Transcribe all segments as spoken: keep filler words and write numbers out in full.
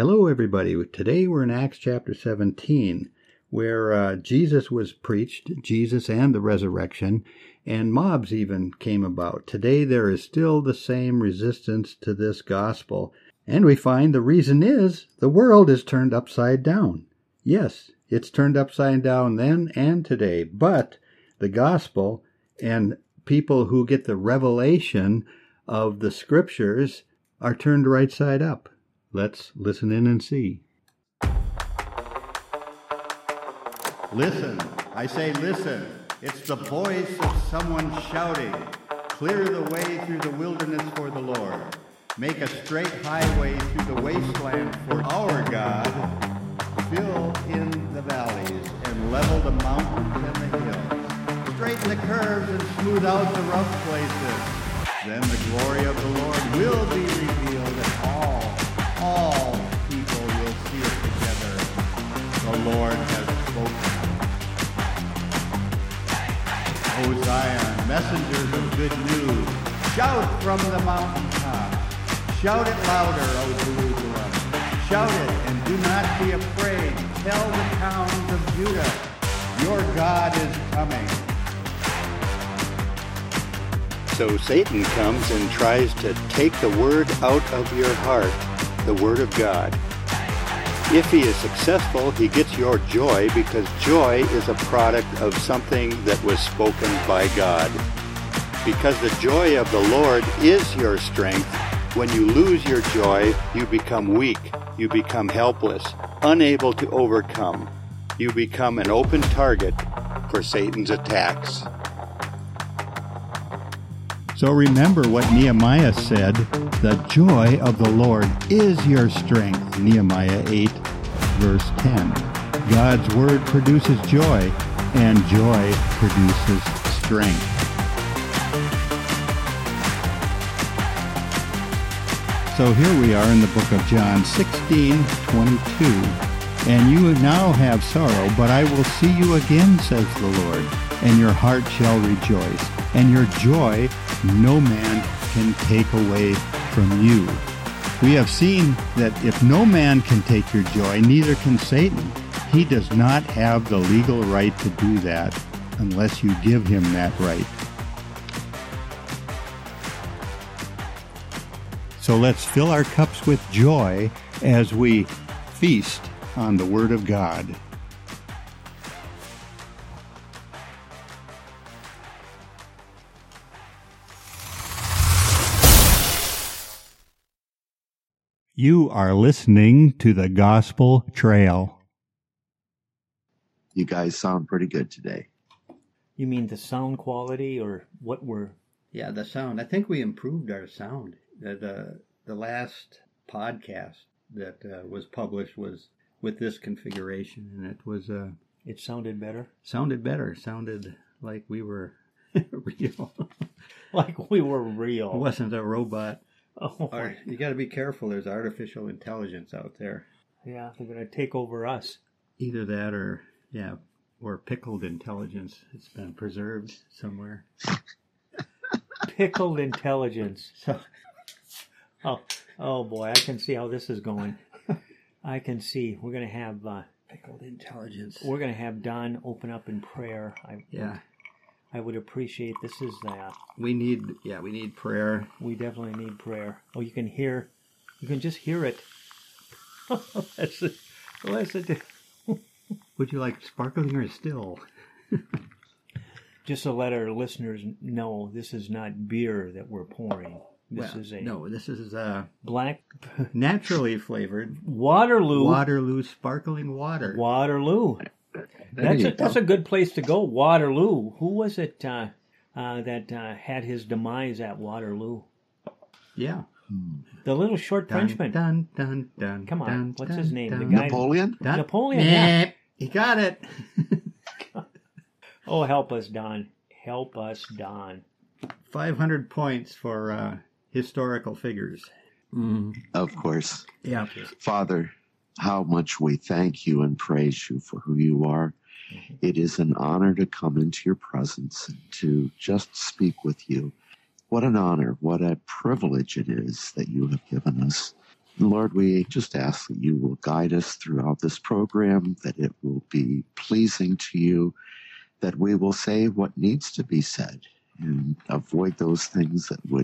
Hello, everybody. Today we're in Acts chapter seventeen, where uh, Jesus was preached, Jesus and the resurrection, and mobs even came about. Today there is still the same resistance to this gospel, and we find the reason is the world is turned upside down. Yes, it's turned upside down then and today, but the gospel and people who get the revelation of the scriptures are turned right side up. Let's listen in and see. Listen, I say listen. It's the voice of someone shouting. Clear the way through the wilderness for the Lord. Make a straight highway through the wasteland for our God. Fill in the valleys and level the mountains and the hills. Straighten the curves and smooth out the rough places. Then the glory of the Lord will be revealed, and all, all people will see it together. The Lord has spoken. O Zion, messengers of good news, shout from the mountaintop. Shout it louder, O Jerusalem. Shout it and do not be afraid. Tell the towns of Judah, your God is coming. So Satan comes and tries to take the word out of your heart, the word of God. If he is successful, he gets your joy, because joy is a product of something that was spoken by God. Because the joy of the Lord is your strength, when you lose your joy, you become weak, you become helpless, unable to overcome. You become an open target for Satan's attacks. So remember what Nehemiah said, the joy of the Lord is your strength, Nehemiah eight, verse ten. God's word produces joy, and joy produces strength. So here we are in the book of John sixteen twenty-two. And you now have sorrow, but I will see you again, says the Lord, and your heart shall rejoice, and your joy no man can take away from you. We have seen that if no man can take your joy, neither can Satan. He does not have the legal right to do that unless you give him that right. So let's fill our cups with joy as we feast on the Word of God. You are listening to the Gospel Trail. You guys sound pretty good today. You mean the sound quality, or what we're... Yeah, the sound. I think we improved our sound. The the, the last podcast that uh, was published was with this configuration, and it was... Uh, it sounded better? Sounded better. Sounded like we were real. Like we were real. It wasn't a robot. Oh, Or, you got to be careful. There's artificial intelligence out there. yeah, they're going to take over us. Either that or, yeah, or pickled intelligence. It's been preserved somewhere. Pickled intelligence. So, Oh, oh boy, I can see how this is going. I can see. We're going to have... Uh, pickled intelligence. we're going to have Don open up in prayer. I, Yeah. I would appreciate... This is that. We need, yeah, we need prayer. We definitely need prayer. Oh, you can hear... You can just hear it. That's it. Listen. Would you like sparkling or still? Just to let our listeners know, this is not beer that we're pouring. This Well, is a no, this is uh, black naturally flavored Waterloo. Waterloo sparkling water. Waterloo. That's a, that's a good place to go, Waterloo. Who was it uh, uh, that uh, had his demise at Waterloo? Yeah. The little short Dun, Frenchman. dun, dun, dun, Come on, dun, what's dun, his name? dun, The guy- Napoleon? dun. Napoleon, yeah. Nah, he got it. Oh, help us, Don. Help us, Don. five hundred points for uh, historical figures. Mm. Of course. Yeah. Father, how much we thank you and praise you for who you are. Mm-hmm. It is an honor to come into your presence and to just speak with you. What an honor, what a privilege it is that you have given us Lord, we just ask that you will guide us throughout this program, that it will be pleasing to you, that we will say what needs to be said and avoid those things that would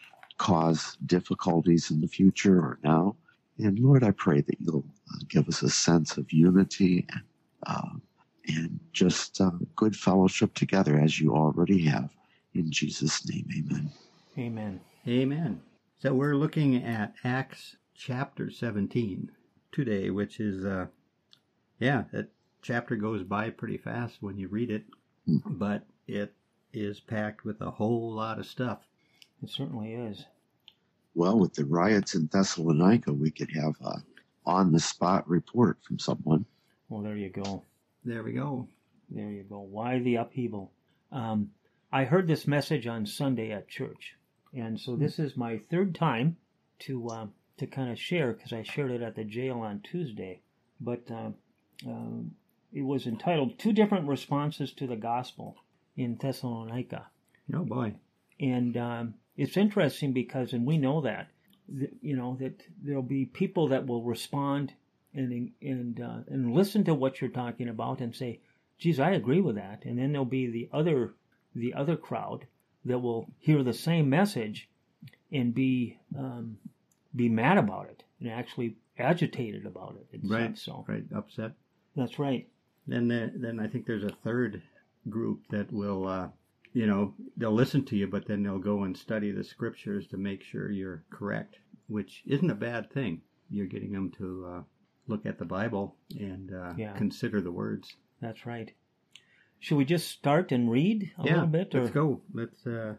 cause difficulties in the future or now. And Lord, I pray that you'll uh, give us a sense of unity and, uh, and just uh, good fellowship together as you already have. In Jesus' name, amen. Amen. Amen. So we're looking at Acts chapter seventeen today, which is, uh, yeah, that chapter goes by pretty fast when you read it, mm. but it is packed with a whole lot of stuff. It certainly is. Well, with the riots in Thessalonica, we could have a on-the-spot report from someone. Well, there you go. There we go. There you go. Why the upheaval? Um, I heard this message on Sunday at church, and so this is my third time to uh, to kind of share, because I shared it at the jail on Tuesday. But uh, uh, it was entitled Two Different Responses to the Gospel in Thessalonica. Oh, boy. And um, it's interesting because, and we know that, you know, that there'll be people that will respond and and uh, and listen to what you're talking about and say, geez, I agree with that. And then there'll be the other the other crowd that will hear the same message and be um, be mad about it and actually agitated about it. And right, stuff, so. right, upset. That's right. Then, uh, then I think there's a third group that will, uh, you know, they'll listen to you, but then they'll go and study the scriptures to make sure you're correct, which isn't a bad thing. You're getting them to uh, look at the Bible and uh, yeah. consider the words. That's right. Should we just start and read a yeah, little bit? Or? Let's go. Let's. Uh...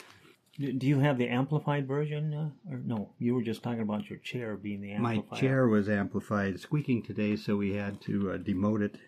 Do you have the amplified version? Uh, or no, you were just talking about your chair being the amplified. My chair was amplified, squeaking today, so we had to uh, demote it.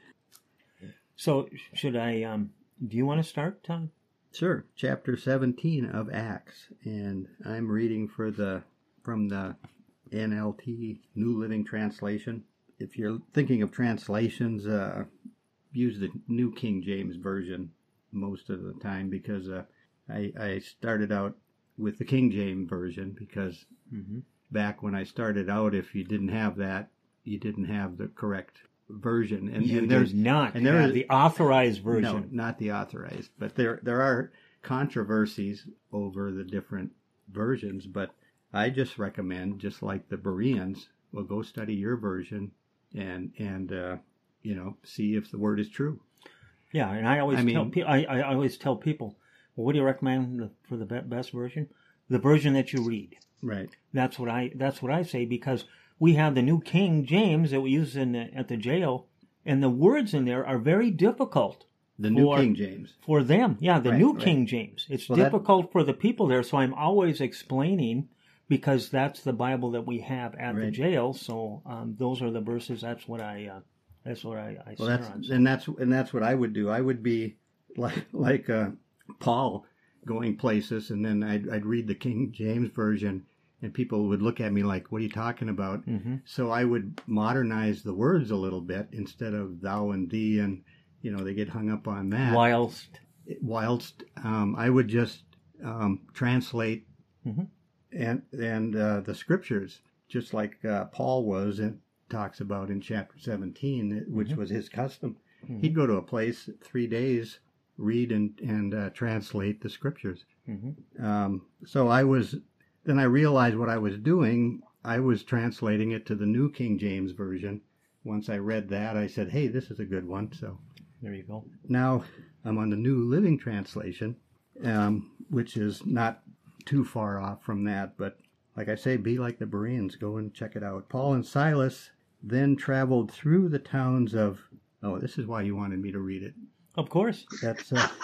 So should I? Um, do you want to start, Tom? Sure. Chapter seventeen of Acts, and I'm reading for the from the N L T New Living Translation. If you're thinking of translations, uh, use the New King James Version most of the time, because uh, I, I started out with the King James Version because mm-hmm. back when I started out, if you didn't have that, you didn't have the correct version. And, you and there's did not and there have is, the authorized version. No, not the authorized. But there there are controversies over the different versions. But I just recommend, just like the Bereans, well, go study your version and and uh, you know, see if the word is true. Yeah, and I always I tell mean, pe- I, I always tell people, well, what do you recommend for the best version? The version that you read. Right. That's what I that's what I say, because we have the New King James that we use in the, at the jail, and the words in there are very difficult. The New King James. For them. Yeah, the right, New right. King James. It's well, difficult that... for the people there, so I'm always explaining, because that's the Bible that we have at right. the jail. So um, those are the verses. That's what I uh, that's what I, I well, that's, on. And that's and that's what I would do. I would be like like uh, Paul, going places, and then I'd, I'd read the King James Version, and people would look at me like, what are you talking about? Mm-hmm. So I would modernize the words a little bit instead of thou and thee, and, you know, they get hung up on that. Whilst. Whilst um, I would just um, translate mm-hmm. and and uh, the scriptures, just like uh, Paul was, and talks about in chapter seventeen, which mm-hmm. was his custom. Mm-hmm. He'd go to a place three days, read and, and uh, translate the scriptures. Mm-hmm. Um, so I was... Then I realized what I was doing. I was translating it to the New King James Version. Once I read that, I said, hey, this is a good one. So there you go. Now I'm on the New Living Translation, um, which is not too far off from that. But like I say, be like the Bereans. Go and check it out. Paul and Silas then traveled through the towns of... Oh, this is why you wanted me to read it. Of course. That's uh,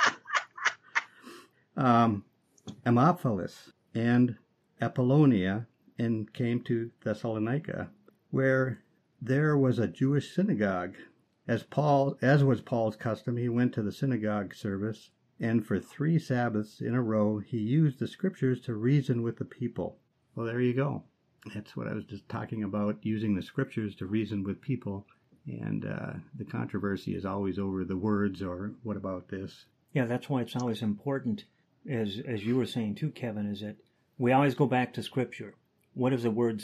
um, Amphipolis and Apollonia, and came to Thessalonica, where there was a Jewish synagogue. As Paul, as was Paul's custom, he went to the synagogue service, and for three Sabbaths in a row, he used the scriptures to reason with the people. Well, there you go. That's what I was just talking about, using the scriptures to reason with people. And uh, the controversy is always over the words, or what about this? Yeah, that's why it's always important, as as you were saying too, Kevin, is that we always go back to Scripture. What does the Word say?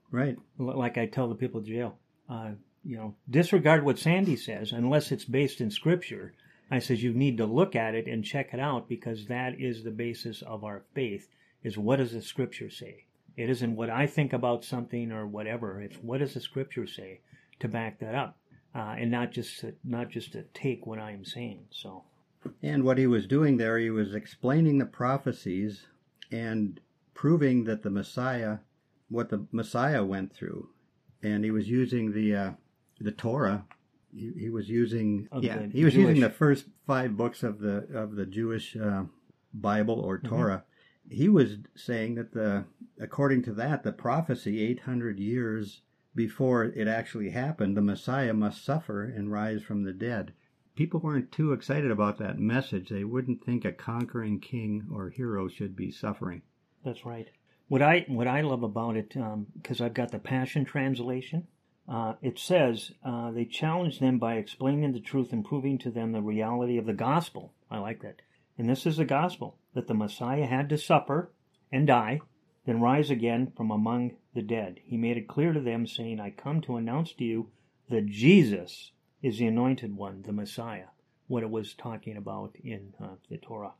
Right. Like I tell the people in jail, uh, you know, disregard what Sandy says unless it's based in Scripture. I says you need to look at it and check it out, because that is the basis of our faith, is what does the Scripture say? It isn't what I think about something or whatever. It's what does the Scripture say to back that up, uh, and not just to, not just to take what I am saying. So, and what he was doing there, he was explaining the prophecies and proving that the Messiah, what the Messiah went through, and he was using the uh, the Torah. He, he was using Of yeah the he was Jewish- using the first five books of the of the Jewish uh, Bible or Torah. Mm-hmm. He was saying that the according to that the prophecy eight hundred years before it actually happened, the Messiah must suffer and rise from the dead. People weren't too excited about that message. They wouldn't think a conquering king or hero should be suffering. that's right. What I what I love about it, because um, I've got the Passion Translation, uh, it says uh, they challenge them by explaining the truth and proving to them the reality of the gospel. I like that. And this is the gospel, that the Messiah had to suffer and die, then rise again from among the dead. He made it clear to them, saying, I come to announce to you that Jesus is the anointed one, the Messiah, what it was talking about in uh, the Torah.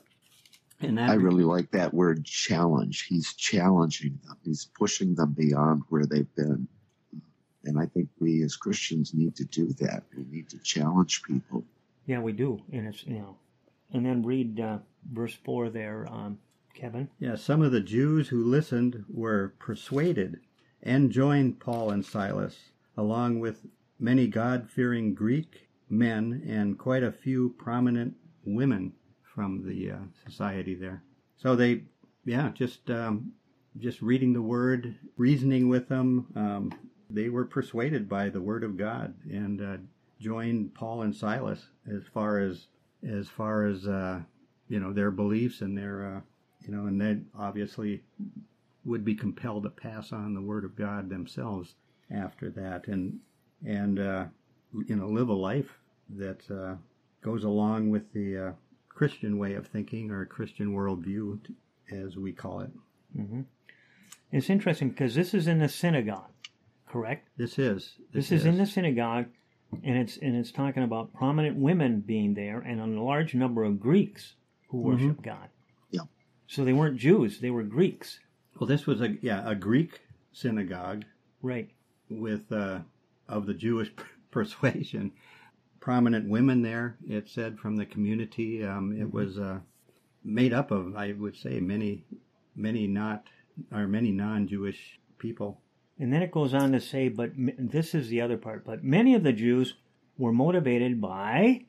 And that, I really like that word challenge. He's challenging them. He's pushing them beyond where they've been. And I think we as Christians need to do that. We need to challenge people. Yeah, we do. And it's, you know, and then read uh, verse four there, um, Kevin. yeah, some of the Jews who listened were persuaded and joined Paul and Silas, along with many God-fearing Greek men and quite a few prominent women from the uh, society there. So they, yeah, just um, just reading the Word, reasoning with them, um, they were persuaded by the Word of God and uh, joined Paul and Silas as far as as far as uh, you know, their beliefs and their uh, you know, and they obviously would be compelled to pass on the Word of God themselves after that, and and uh, you know, live a life that uh, goes along with the uh, Christian way of thinking, or Christian worldview, as we call it. Mm-hmm. It's interesting because this is in the synagogue, correct? This is This, this is, is in the synagogue, and it's and it's talking about prominent women being there, and a large number of Greeks who worship mm-hmm. God. Yeah. So they weren't Jews; they were Greeks. Well, this was a yeah a Greek synagogue, right? With uh, of the Jewish persuasion. Prominent women there, it said, from the community. Um, it mm-hmm. was uh, made up of, I would say, many, many not, or many non-Jewish people. And then it goes on to say, but this is the other part, but many of the Jews were motivated by,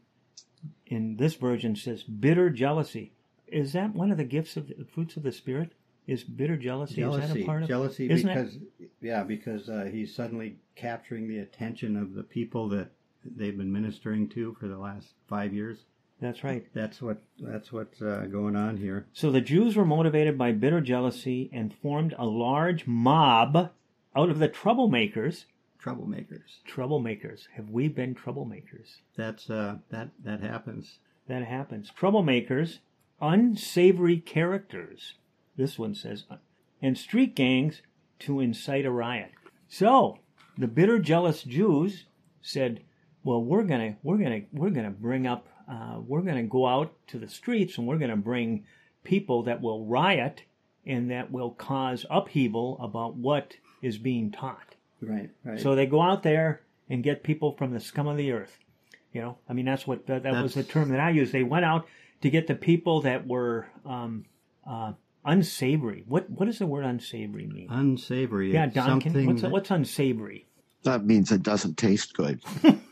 in this version says, bitter jealousy. Is that one of the gifts of the fruits of the Spirit? Is bitter jealousy? Jealousy, is that a part of jealousy, Isn't because it? yeah, because uh, he's suddenly capturing the attention of the people that they've been ministering to for the last five years. That's right. That's what that's what's uh, going on here. So the Jews were motivated by bitter jealousy and formed a large mob out of the troublemakers. Troublemakers. Troublemakers. Have we been troublemakers? That's uh, that that happens. That happens. Troublemakers, unsavory characters. This one says, and street gangs to incite a riot. So the bitter, jealous Jews said, well, we're gonna, we're gonna, we're gonna bring up, uh, we're gonna go out to the streets, and we're gonna bring people that will riot and that will cause upheaval about what is being taught. Right, right. So they go out there and get people from the scum of the earth. You know, I mean, that's what that, that was the term that I used. They went out to get the people that were um, uh, unsavory. What what does the word unsavory mean? Unsavory. Yeah, Don, can, what's that... what's unsavory? That means it doesn't taste good.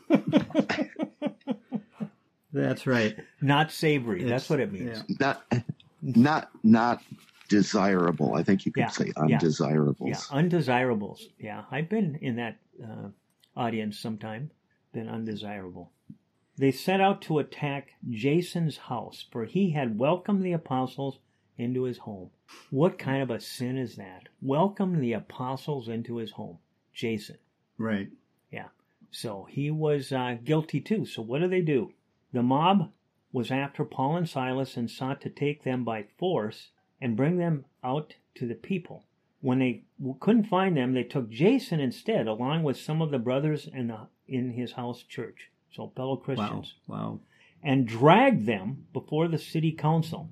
That's right. Not savory. It's, That's what it means. Yeah. Not, not, not desirable. I think you could yeah, say undesirables. Yeah. yeah, undesirables. Yeah, I've been in that uh, audience sometime. Been undesirable. They set out to attack Jason's house, for he had welcomed the apostles into his home. What kind of a sin is that? Welcome the apostles into his home. Jason. Right. Yeah. So he was uh, guilty too. So what do they do? The mob was after Paul and Silas and sought to take them by force and bring them out to the people. When they couldn't find them, they took Jason instead, along with some of the brothers in, the, in his house church, so fellow Christians, Wow. Wow. and dragged them before the city council.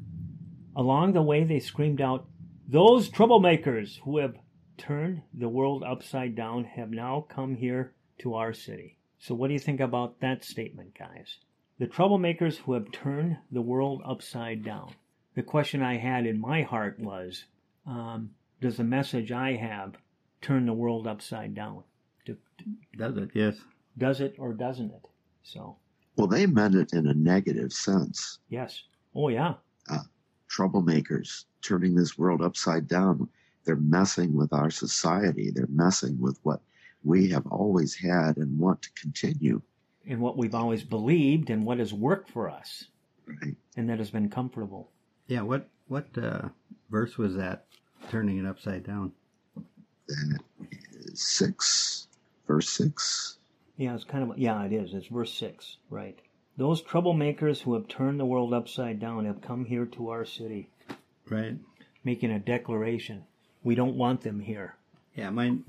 Along the way, they screamed out, "Those troublemakers who have turned the world upside down have now come here to our city." So what do you think about that statement, guys? The troublemakers who have turned the world upside down. The question I had in my heart was, um, does the message I have turn the world upside down? Do, Does it? Yes. does it or doesn't it? So, Well, they meant it in a negative sense. yes. Oh, yeah. Uh, troublemakers turning this world upside down. They're messing with our society. They're messing with what we have always had and want to continue. And what we've always believed and what has worked for us Right? and that has been comfortable. Yeah. What what uh, verse was that? Turning it upside down. That is six, verse six. Yeah, it's kind of, yeah, it is. It's verse six, right. Those troublemakers who have turned the world upside down have come here to our city, Right. making a declaration. We don't want them here. Yeah. Mine.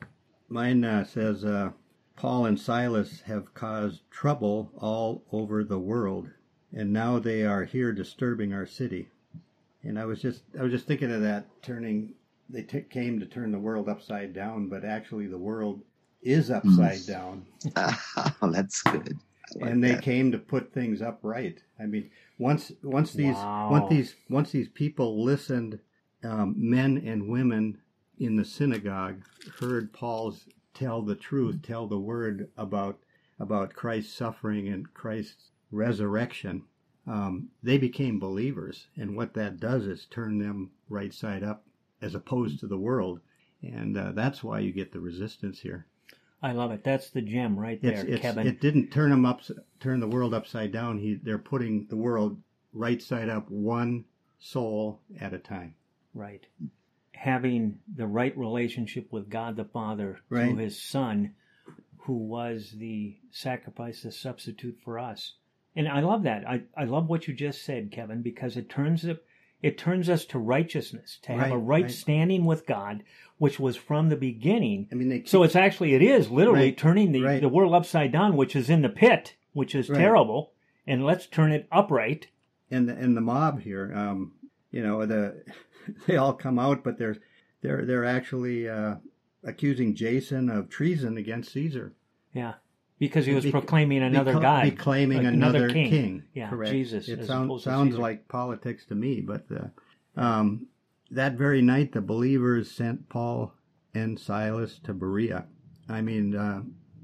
Mine uh, says uh, Paul and Silas have caused trouble all over the world, and now they are here disturbing our city. And I was just I was just thinking of that, turning. They t- came to turn the world upside down, but actually the world is upside Mm. down. Oh, that's good. I like And they that. came to put things upright. I mean, once once these Wow. once these once these people listened, um, men and women in the synagogue heard Paul's tell the truth, tell the word about about Christ's suffering and Christ's resurrection. Um, they became believers, and what that does is turn them right side up, as opposed to the world, and uh, that's why you get the resistance here. I love it. That's the gem right there, It's, it's, Kevin. it didn't turn them up, turn the world upside down. He, they're putting the world right side up, one soul at a time. Right. Having the right relationship with God the Father Right. through his Son, who was the sacrifice, the substitute for us. And I love that. I, I love what you just said, Kevin, because it turns it, it turns us to righteousness, to have a Right, right, right. standing with God, which was from the beginning. I mean, they So it's actually, it is literally Right, turning the, right. the world upside down, which is in the pit, which is Right. terrible, and let's turn it upright. and the, and the mob here, um, you know, the they all come out, but they're they're they're actually uh, accusing Jason of treason against Caesar. Yeah. Because he was Bec- proclaiming another Beca- guy. Proclaiming like another, king. king. Yeah, Correct. Jesus. It as sound, opposed to sounds Caesar. like politics to me, but uh, um, that very night the believers sent Paul and Silas to Berea. I mean, uh,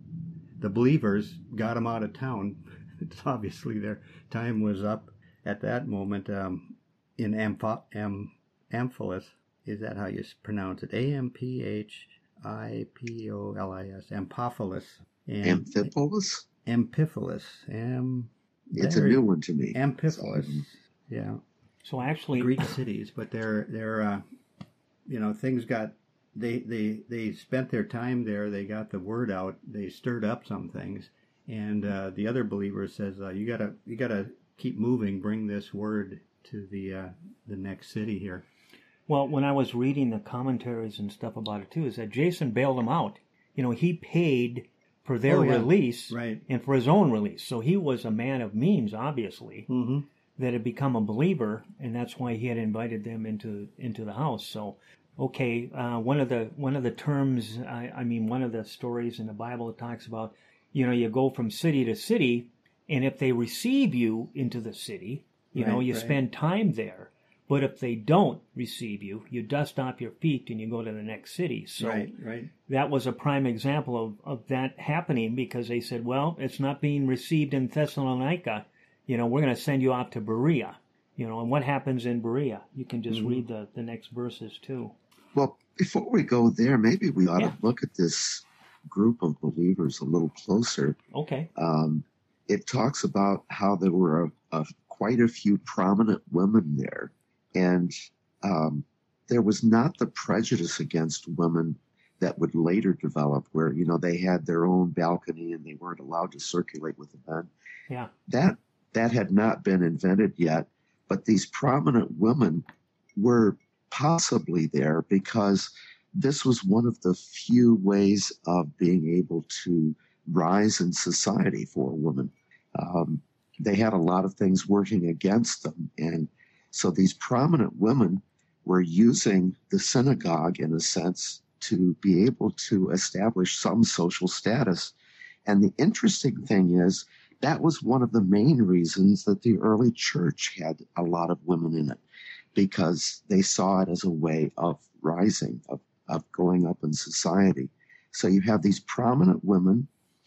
the believers got them out of town. It's obviously their time was up at that moment. Um, in Amph- Am- Amphipolis, is that how you pronounce it? A M P H I P O L I S, Amphipolis. And Amphipolis? Amphipolis. Am, It's a there- new one to me. Amphipolis. So, Yeah. So actually, Greek cities, but they're they're uh, you know, things got they they they spent their time there. They got the word out. They stirred up some things, and uh, the other believer says, uh, "You gotta you gotta keep moving. Bring this word to the uh, the next city here." well, when I was reading the commentaries and stuff about it too, is that Jason bailed them out. You know, he paid for their Oh, yeah. release Right. and for his own release. So he was a man of means, obviously, Mm-hmm. that had become a believer, and that's why he had invited them into into the house. So, okay, uh, one of the one of the terms, I, I mean, one of the stories in the Bible that talks about, you know, you go from city to city, and if they receive you into the city, you know, Right, you right. spend time there. But if they don't receive you, you dust off your feet and you go to the next city. So Right. Right. that was a prime example of, of that happening, because they said, well, it's not being received in Thessalonica. You know, we're going to send you off to Berea. You know, and what happens in Berea? You can just Mhm. read the, the next verses too. well, before we go there, maybe we ought Yeah. to look at this group of believers a little closer. Okay. Um, it talks about how there were a, a, quite a few prominent women there. And um, there was not the prejudice against women that would later develop, where, you know, they had their own balcony and they weren't allowed to circulate with the men. Yeah. That that had not been invented yet, but these prominent women were possibly there because this was one of the few ways of being able to rise in society for a woman. Um, they had a lot of things working against them. And so these prominent women were using the synagogue, in a sense, to be able to establish some social status. And the interesting thing is, that was one of the main reasons that the early church had a lot of women in it, because they saw it as a way of rising, of, of going up in society. So you have these prominent women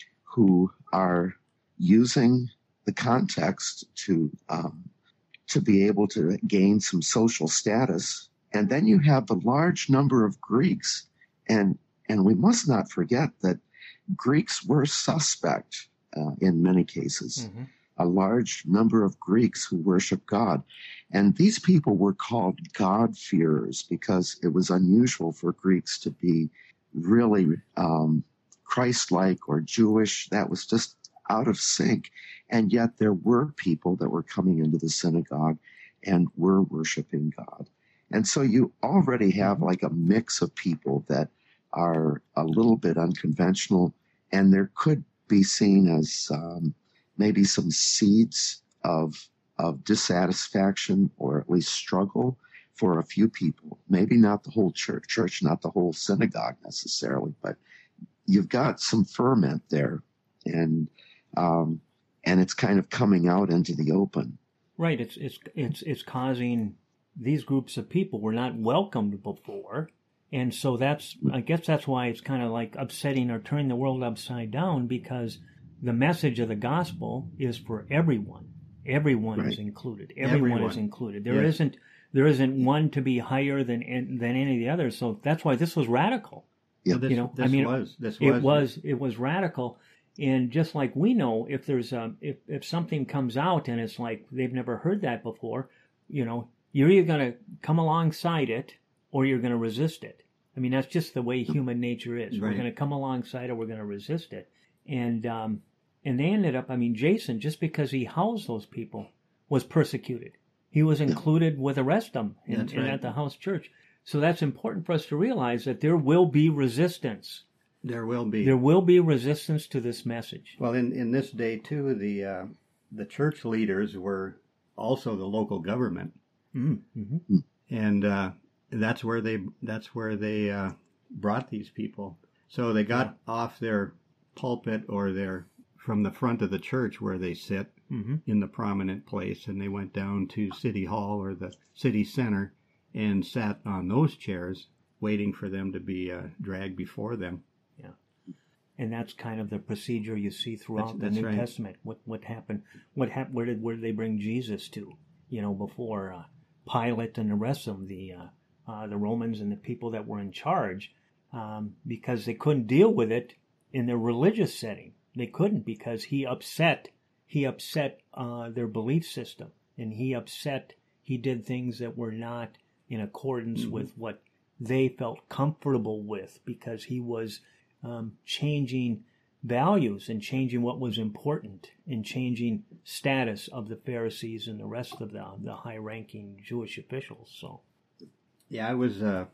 who are using the context to um, to be able to gain some social status. And then you have the large number of Greeks. And, and we must not forget that Greeks were suspect uh, in many cases. Mm-hmm. A large number of Greeks who worship God. And these people were called God-fearers because it was unusual for Greeks to be really um, Christ-like or Jewish. That was just out of sync. And yet there were people that were coming into the synagogue and were worshiping God. And so you already have like a mix of people that are a little bit unconventional, and there could be seen as um, maybe some seeds of of dissatisfaction or at least struggle for a few people. Maybe not the whole church, church, not the whole synagogue necessarily, but you've got some ferment there, and um, and it's kind of coming out into the open. Right. It's it's it's it's causing these groups of people were not welcomed before. And so that's, I guess that's why it's kind of like upsetting or turning the world upside down, because the message of the gospel is for everyone. Everyone right. is included. Everyone, everyone is included. There yes. isn't there isn't one to be higher than than any of the others. So that's why this was radical. Yeah, this, you know, this I mean, was this it was was it was radical. And just like we know, if there's a if if something comes out and it's like they've never heard that before, you know, you're either going to come alongside it or you're going to resist it. I mean, that's just the way human nature is. Right. We're going to come alongside or we're going to resist it. And um, and they ended up, I mean, Jason, just because he housed those people, was persecuted. He was included with the rest of them in, right. in, at the house church. So that's important for us to realize that there will be resistance. There will be. There will be resistance to this message. Well, in, in this day, too, the uh, the church leaders were also the local government. Mm-hmm. And uh, that's where they that's where they uh, brought these people. So they got yeah. off their pulpit or their from the front of the church where they sit mm-hmm. in the prominent place, and they went down to City Hall or the city center and sat on those chairs waiting for them to be uh, dragged before them. Yeah. And that's kind of the procedure you see throughout that's, the that's New right. Testament. What what happened? What happened? Where did where did they bring Jesus to? You know, before uh, Pilate and the rest of them, the uh, uh, the Romans and the people that were in charge, um, because they couldn't deal with it in their religious setting. They couldn't, because he upset he upset uh, their belief system, and he upset he did things that were not in accordance mm-hmm. with what they felt comfortable with, because he was um, changing values and changing what was important and changing status of the Pharisees and the rest of the the high-ranking Jewish officials. So, yeah, I was uh,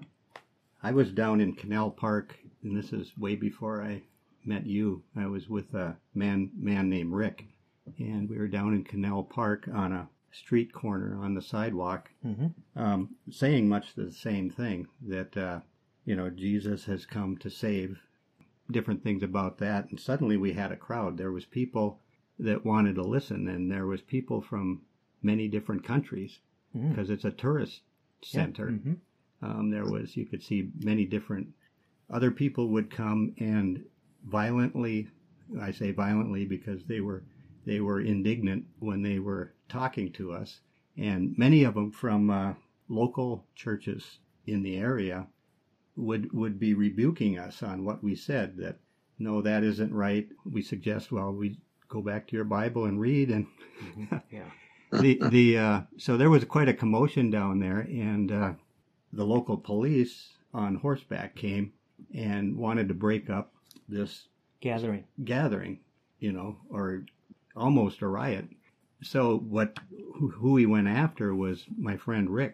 I was down in Canal Park, and this is way before I met you. I was with a man man named Rick, and we were down in Canal Park on a street corner on the sidewalk, mm-hmm. um, saying much the same thing, that uh, you know, Jesus has come to save. Different things about that, and suddenly we had a crowd. There was people that wanted to listen, and there was people from many different countries, because mm-hmm. it's a tourist center. Yeah. Mm-hmm. Um, there was, you could see many different other people would come and violently, I say violently because they were they were indignant when they were talking to us, and many of them from uh, local churches in the area would would be rebuking us on what we said, that no, that isn't right. We suggest, well, we go back to your Bible and read, and mm-hmm. yeah. the the uh, so there was quite a commotion down there, and uh, the local police on horseback came and wanted to break up this gathering gathering, you know, or almost a riot. So what who, who he went after was my friend Rick,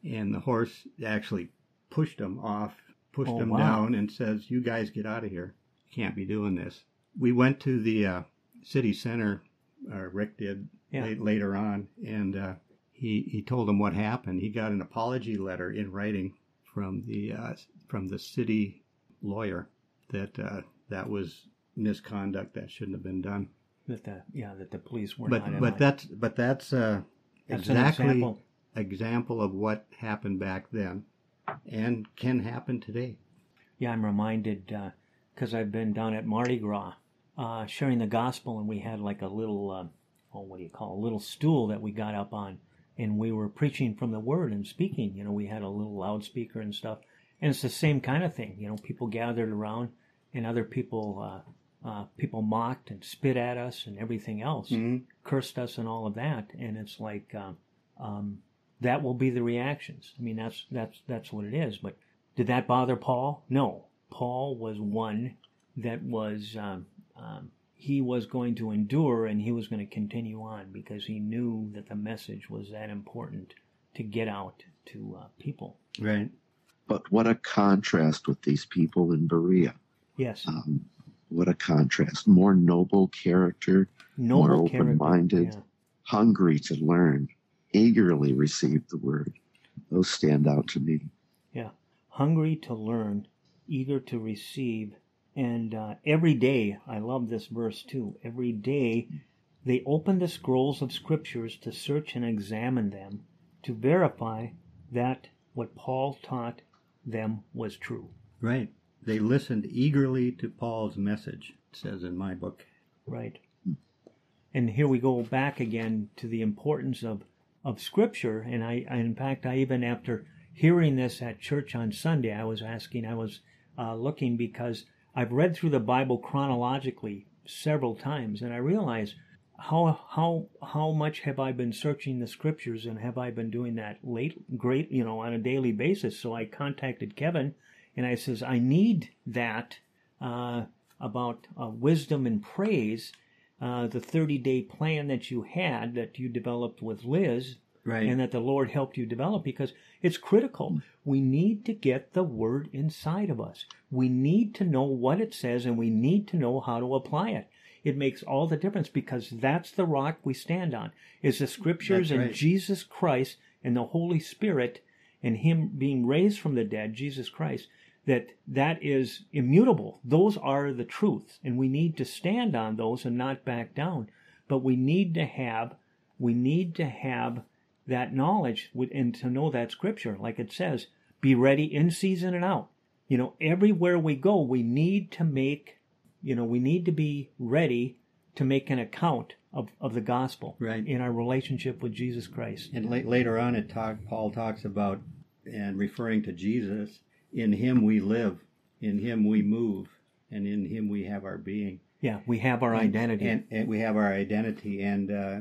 and the horse actually pushed him off, pushed Oh, him wow. down, and says, "You guys get out of here. You can't be doing this." We went to the uh, city center, uh, Rick did, Yeah. la- later on, and uh, he he told him what happened. He got an apology letter in writing from the uh, from the city lawyer that uh, that was misconduct, that shouldn't have been done. That the yeah that the police were But not. in but on. that's but that's uh, That's an exactly example. example of what happened back then, and can happen today. Yeah, I'm reminded because I've been down at Mardi Gras uh, sharing the gospel, and we had like a little, uh, oh, what do you call it, a little stool that we got up on, and we were preaching from the Word and speaking. You know, we had a little loudspeaker and stuff, and it's the same kind of thing. You know, people gathered around, and other people, uh, uh, people mocked and spit at us and everything else, Mhm. cursed us and all of that, and it's like uh, um, that will be the reactions. I mean, that's that's that's what it is, but. Did that bother Paul? No. Paul was one that was, um, um, he was going to endure and he was going to continue on because he knew that the message was that important to get out to uh, people. Right. But what a contrast with these people in Berea. Yes. Um, what a contrast. More noble character, Noble more character. open-minded, Yeah. hungry to learn, eagerly receive the word. Those stand out to me. Yeah. Hungry to learn, eager to receive, and uh, every day, I love this verse too, every day they open the scrolls of scriptures to search and examine them, to verify that what Paul taught them was true. Right. They listened eagerly to Paul's message, it says in my book. Right. And here we go back again to the importance of, of Scripture, and I, I in fact, I even after hearing this at church on Sunday, I was asking, I was uh, looking because I've read through the Bible chronologically several times, and I realize how how how much have I been searching the Scriptures, and have I been doing that late, great, you know, on a daily basis. So I contacted Kevin, and I says I need that uh, about uh, wisdom and praise, uh, the thirty-day plan that you had that you developed with Liz. Right. And that the Lord helped you develop, because it's critical. We need to get the Word inside of us. We need to know what it says, and we need to know how to apply it. It makes all the difference, because that's the rock we stand on, is the Scriptures That's and right. Jesus Christ and the Holy Spirit and Him being raised from the dead, Jesus Christ, that that is immutable. Those are the truths, and we need to stand on those and not back down. But we need to have, we need to have that knowledge and to know that Scripture, like it says, be ready in season and out. You know, everywhere we go, we need to make, you know, we need to be ready to make an account of, of the gospel Right. in our relationship with Jesus Christ. And la- later on, it talk, Paul talks about, and referring to Jesus, in Him we live, in Him we move, and in Him we have our being. Yeah, we have our identity. And, and we have our identity, and uh,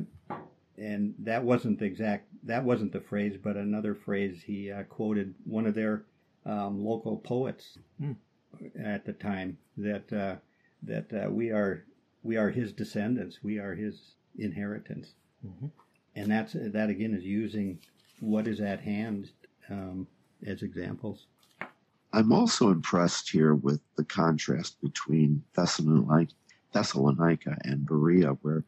and that wasn't the exact, that wasn't the phrase, but another phrase he uh, quoted one of their um, local poets Mm. at the time, that uh, that uh, we are we are His descendants, we are His inheritance, Mhm. and that's that again is using what is at hand um, as examples. I'm also impressed here with the contrast between Thessalonica, Thessalonica and Berea, where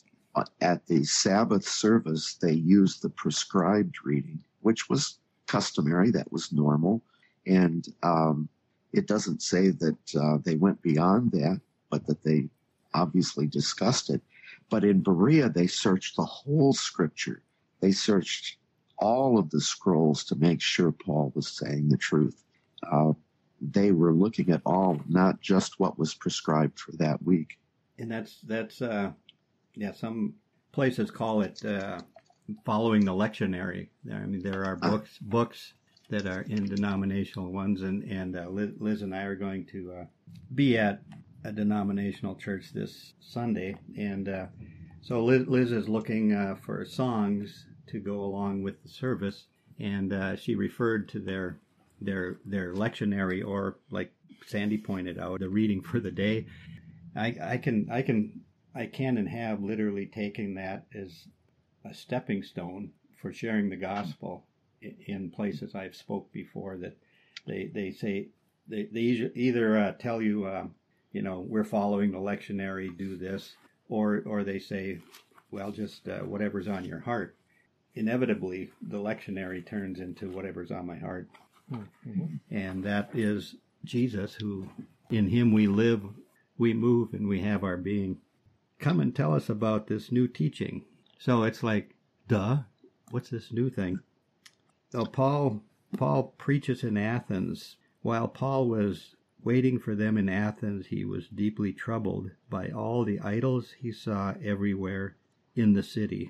at the Sabbath service they used the prescribed reading, which was customary, that was normal. And um, it doesn't say that uh, they went beyond that, but that they obviously discussed it. But in Berea, they searched the whole Scripture. They searched all of the scrolls to make sure Paul was saying the truth. Uh, they were looking at all, not just what was prescribed for that week. And that's that's uh, yeah. Some places call it uh, following the lectionary. I mean, there are books books that are in denominational ones, and and uh, Liz, Liz and I are going to uh, be at a denominational church this Sunday, and uh, so Liz, Liz is looking uh, for songs to go along with the service, and uh, she referred to their their their lectionary, or like Sandy pointed out, the reading for the day. I, I can I can I can and have literally taken that as a stepping stone for sharing the gospel in places I've spoke before that they they say they they either uh, tell you uh, you know we're following the lectionary, do this, or or they say, well, just uh, whatever's on your heart. Inevitably, the lectionary turns into whatever's on my heart, mm-hmm. and that is Jesus, who in Him we live, we move, and we have our being. Come and tell us about this new teaching. So it's like, duh, what's this new thing? So Paul Paul preaches in Athens. While Paul was waiting for them in Athens, he was deeply troubled by all the idols he saw everywhere in the city.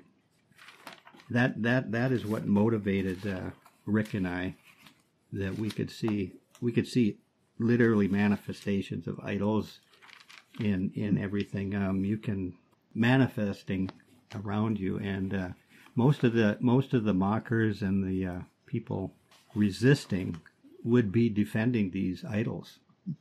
That that that is what motivated uh, Rick and I, that we could see we could see literally manifestations of idols in in everything. Um, you can manifesting around you, and uh, most of the most of the mockers and the uh, people resisting would be defending these idols,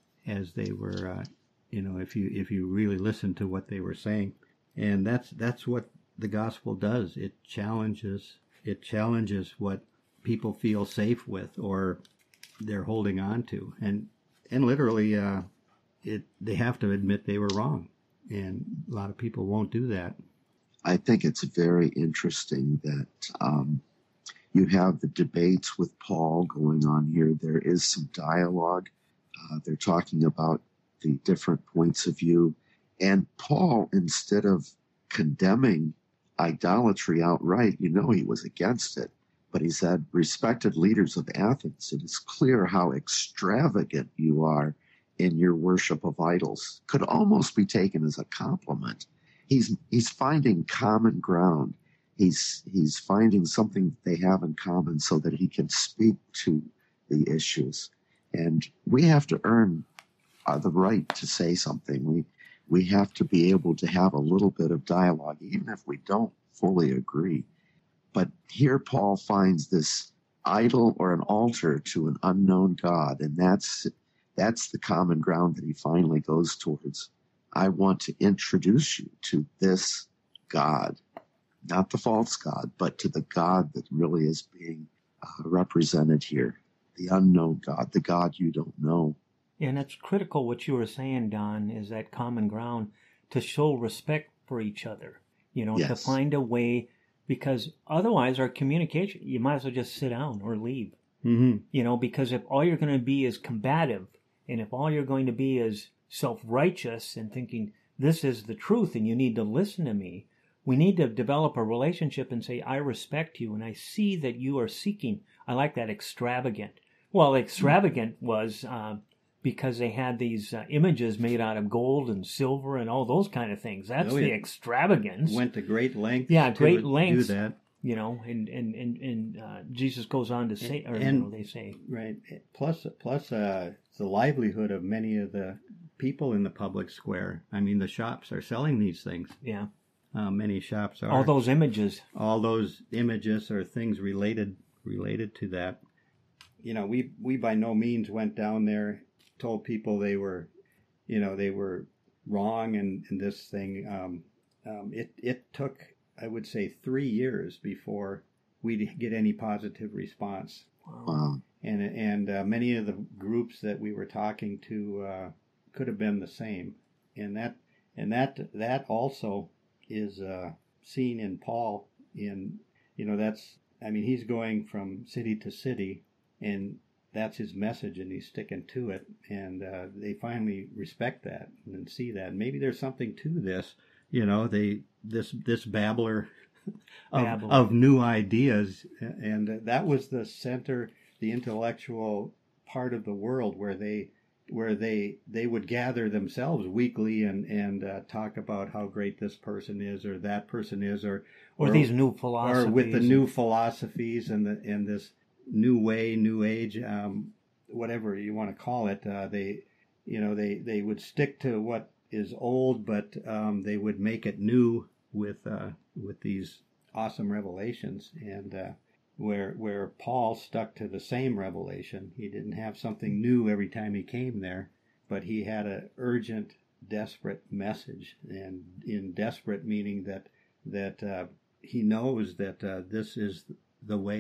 as they were, uh, you know, if you if you really listen to what they were saying, and that's that's what the gospel does. It challenges it challenges what people feel safe with or they're holding on to, and and literally, uh, it they have to admit they were wrong, and a lot of people won't do that. I think it's very interesting that um, you have the debates with Paul going on here. There is some dialogue. Uh, they're talking about the different points of view. And Paul, instead of condemning idolatry outright, you know he was against it, but he said, respected leaders of Athens, it is clear how extravagant you are in your worship of idols. Could almost be taken as a compliment. He's he's finding common ground. He's he's finding something they have in common so that he can speak to the issues. And we have to earn uh, the right to say something. We we have to be able to have a little bit of dialogue, even if we don't fully agree. But here Paul finds this idol or an altar to an unknown God, and that's that's the common ground that he finally goes towards. I want to introduce you to this God, not the false God, but to the God that really is being uh, represented here, the unknown God, the God you don't know. And it's critical what you were saying, Don, is that common ground to show respect for each other, you know, yes. to find a way, because otherwise our communication, you might as well just sit down or leave, mm-hmm. you know, because if all you're going to be is combative, and if all you're going to be is self-righteous and thinking this is the truth and you need to listen to me, we need to develop a relationship and say, I respect you and I see that you are seeking. I like that extravagant. Well, extravagant was uh, because they had these uh, images made out of gold and silver and all those kind of things. That's oh, yeah. the extravagance. Went to great lengths. Yeah, great to lengths. Do that. You know, and and and, and uh, Jesus goes on to say, or and, you know, they say, right. Plus, plus, uh, the livelihood of many of the people in the public square. I mean, the shops are selling these things. Yeah, uh, many shops are. All those images. All those images are things related related to that. You know, we we by no means went down there, told people they were, you know, they were wrong in, in this thing. Um, um, it it took, I would say, three years before we'd get any positive response. Wow. And and uh, many of the groups that we were talking to uh, could have been the same. And that and that that also is uh, seen in Paul. In you know that's I mean he's going from city to city, and that's his message, and he's sticking to it. And uh, they finally respect that and see that maybe there's something to this. You know, they this this babbler of, Babbler. of new ideas, and that was the center, the intellectual part of the world where they where they they would gather themselves weekly and and uh, talk about how great this person is or that person is, or or, or these new philosophies, or with the new philosophies and the and this new way, new age, um, whatever you want to call it. Uh, they you know they they would stick to what is old, but um, they would make it new with uh, with these awesome revelations. And uh, where where Paul stuck to the same revelation, he didn't have something new every time he came there, but he had an urgent, desperate message. And in desperate meaning that that uh, he knows that uh, this is the way,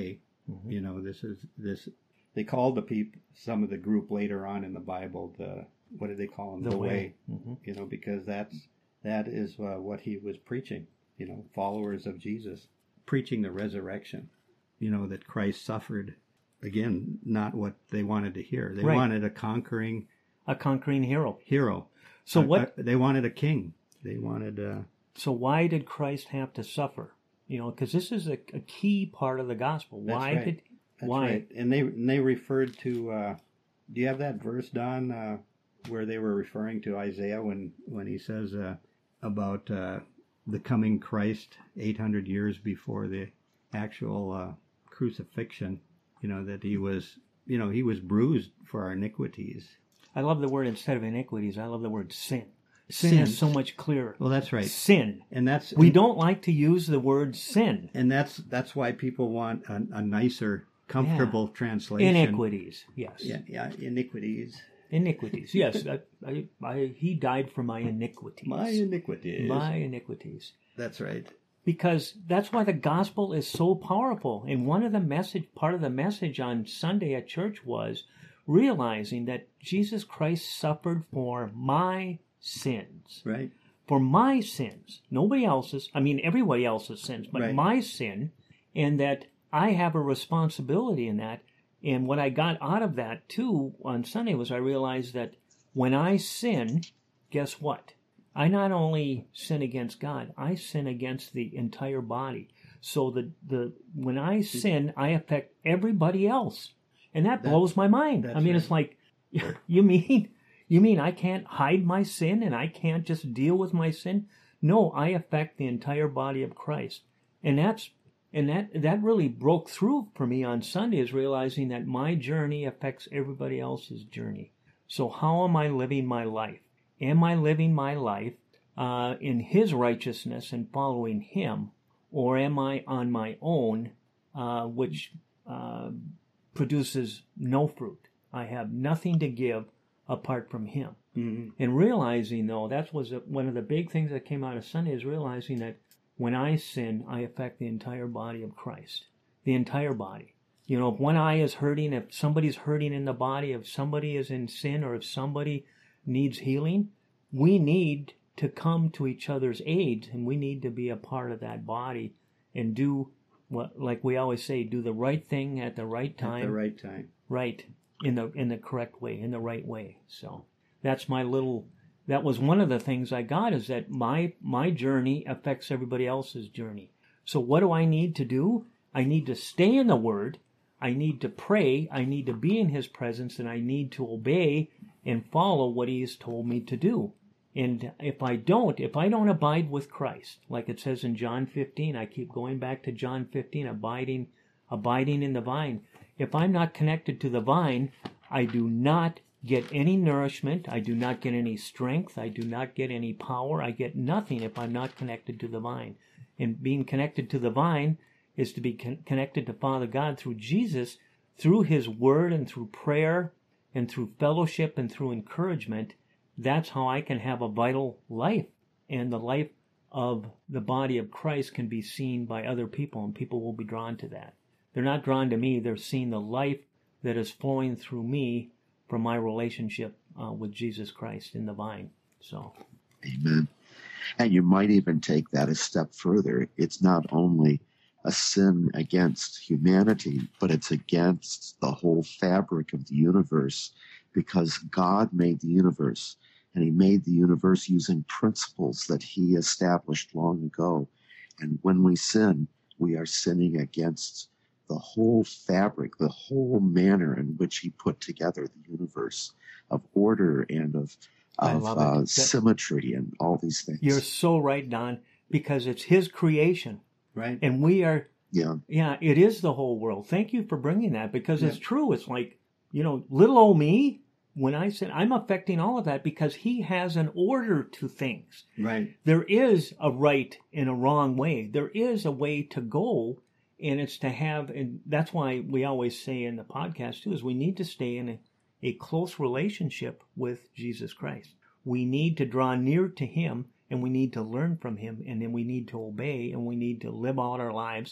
Mm-hmm. You know, this is this. They called the people, some of the group later on in the Bible, the what did they call them? The, the way. way. Mm-hmm. You know, because that's that is uh, what he was preaching. You know, followers of Jesus, preaching the resurrection. You know, that Christ suffered. Again, not what they wanted to hear. They right. wanted a conquering, a conquering hero. Hero. So a, what? A, they wanted a king. They wanted. Uh, so why did Christ have to suffer? You know, because this is a, a key part of the gospel. Why right. did? That's why? Right. And they and they referred to. Uh, do you have that verse, Don, uh, where they were referring to Isaiah when when he says uh, about uh, the coming Christ eight hundred years before the actual uh, crucifixion? You know, that he was, you know, he was bruised for our iniquities. I love the word, instead of iniquities, I love the word sin. Sin, sin is so much clearer. Well, that's right. Sin. And that's we and, don't like to use the word sin. And that's that's why people want a, a nicer, comfortable yeah. translation. Iniquities, yes. Yeah, yeah, iniquities. Iniquities, yes. I, I, I, he died for my iniquities. My iniquities. My iniquities. That's right. Because that's why the gospel is so powerful. And one of the message, part of the message on Sunday at church was realizing that Jesus Christ suffered for my sins. Right. For my sins. Nobody else's. I mean, everybody else's sins, but right. my sin. And that I have a responsibility in that. And what I got out of that, too, on Sunday was I realized that when I sin, guess what? I not only sin against God, I sin against the entire body. So the, the when I sin, I affect everybody else. And that, that blows my mind. I mean, right. It's like, you mean you mean I can't hide my sin and I can't just deal with my sin? No, I affect the entire body of Christ. And that's and that that really broke through for me on Sunday, is realizing that my journey affects everybody else's journey. So how am I living my life? Am I living my life uh, in His righteousness and following Him, or am I on my own, uh, which uh, produces no fruit? I have nothing to give apart from Him. Mm-hmm. And realizing, though, that was a, one of the big things that came out of Sunday, is realizing that when I sin, I affect the entire body of Christ. The entire body. You know, if one eye is hurting, if somebody's hurting in the body, if somebody is in sin, or if somebody needs healing, we need to come to each other's aid, and we need to be a part of that body and do what, like we always say, do the right thing at the right time. At the right time. Right. In the in the correct way, in the right way. So that's my little, that was one of the things I got, is that my my journey affects everybody else's journey. So what do I need to do? I need to stay in the Word. I need to pray. I need to be in His presence, and I need to obey and follow what He has told me to do. And if I don't, if I don't abide with Christ, like it says in John fifteen, I keep going back to John fifteen, abiding, abiding in the vine. If I'm not connected to the vine, I do not get any nourishment. I do not get any strength. I do not get any power. I get nothing if I'm not connected to the vine. And being connected to the vine is to be con- connected to Father God through Jesus, through His Word and through prayer and through fellowship and through encouragement. That's how I can have a vital life. And the life of the body of Christ can be seen by other people, and people will be drawn to that. They're not drawn to me. They're seeing the life that is flowing through me from my relationship uh, with Jesus Christ in the vine. So, amen. And you might even take that a step further. It's not only a sin against humanity, but it's against the whole fabric of the universe, because God made the universe, and He made the universe using principles that He established long ago. And when we sin, we are sinning against the whole fabric, the whole manner in which He put together the universe, of order and of, of uh, symmetry and all these things. You're so right, Don, because it's His creation. Right. And we are, yeah, yeah, it is the whole world. Thank you for bringing that, because yeah. It's true. It's like, you know, little old me, when I said I'm affecting all of that, because He has an order to things. Right. There is a right and a wrong way. There is a way to go. And it's to have, and that's why we always say in the podcast too, is we need to stay in a, a close relationship with Jesus Christ. We need to draw near to Him, and we need to learn from Him, and then we need to obey, and we need to live out our lives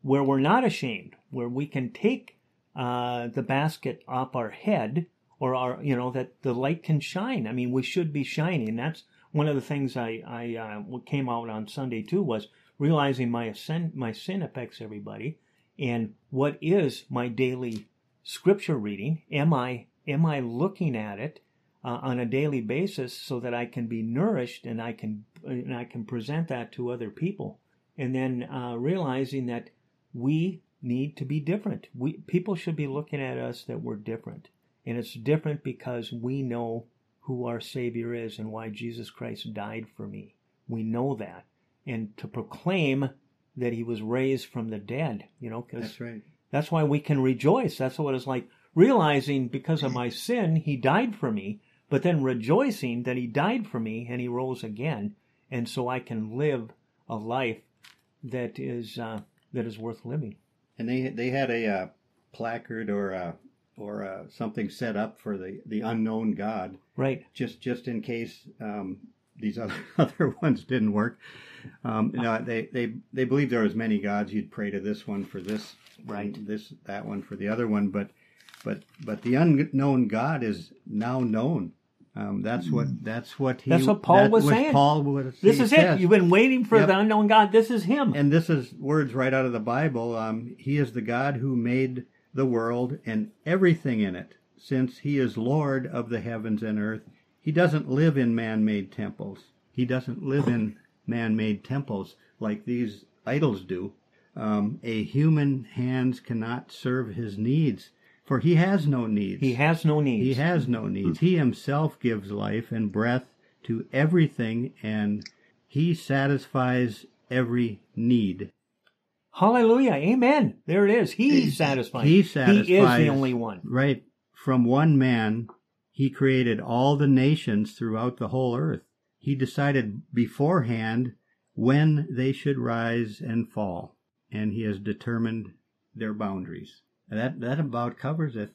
where we're not ashamed, where we can take uh, the basket off our head, or our, you know, that the light can shine. I mean, we should be shining. And that's one of the things I, I uh, what came out on Sunday too, was realizing my sin, my sin affects everybody, and what is my daily scripture reading? Am I am I looking at it uh, on a daily basis so that I can be nourished and I can and I can present that to other people? And then uh, realizing that we need to be different. We people should be looking at us that we're different. And it's different because we know who our Savior is and why Jesus Christ died for me. We know that. And to proclaim that he was raised from the dead, you know, because That's right. that's why we can rejoice. That's what it's like, realizing because of my sin, he died for me, but then rejoicing that he died for me and he rose again. And so I can live a life that is uh, that is worth living. And they they had a uh, placard or uh, or uh, something set up for the, the unknown God, Right. just just in case um, these other other ones didn't work. Um, you know, they they they believed there was many gods. You'd pray to this one for this, Right. and this that one for the other one, but but but the unknown God is now known. Um, that's what that's what he That's what Paul that was saying. Paul was. This he is says. it. You've been waiting for Yep. the unknown God. This is him. And this is words right out of the Bible. Um, he is the God who made the world and everything in it. Since he is Lord of the heavens and earth, he doesn't live in man-made temples. He doesn't live in man-made temples like these idols do. Um, a human hands cannot serve his needs, for he has no needs. He has no needs. He has no needs. He himself gives life and breath to everything, and he satisfies every need. Hallelujah. Amen. There it is. He satisfies. He satisfies. He is the only one. Right. From one man, he created all the nations throughout the whole earth. He decided beforehand when they should rise and fall, and he has determined their boundaries. That that about covers it.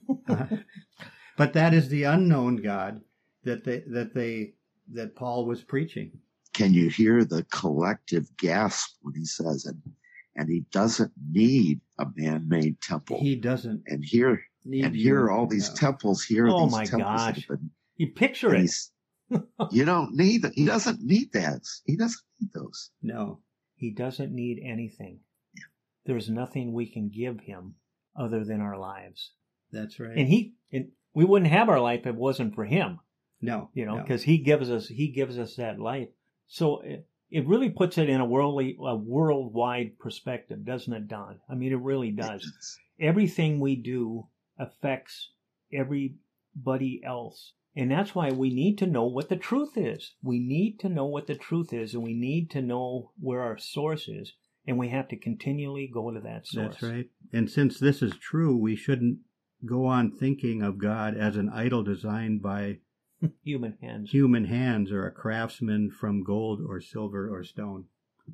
But that is the unknown God that they that they that Paul was preaching. Can you hear the collective gasp when he says it? And he doesn't need a man-made temple. He doesn't and here need and here are all these no. temples. Here are Oh these my temples that gosh. have been. You picture and it. he's- you don't need that. He doesn't need that. He doesn't need those. No. He doesn't need anything. There's nothing we can give him other than our lives. That's right. And he, and we wouldn't have our life if it wasn't for him, no. you know, no. because he gives us, he gives us that life. So it, it really puts it in a worldly, a worldwide perspective, doesn't it, Don? I mean, it really does. Everything we do affects everybody else. And that's why we need to know what the truth is. We need to know what the truth is, and we need to know where our source is, and we have to continually go to that source. That's right. And since this is true, we shouldn't go on thinking of God as an idol designed by Human hands. human hands or a craftsman from gold or silver or stone,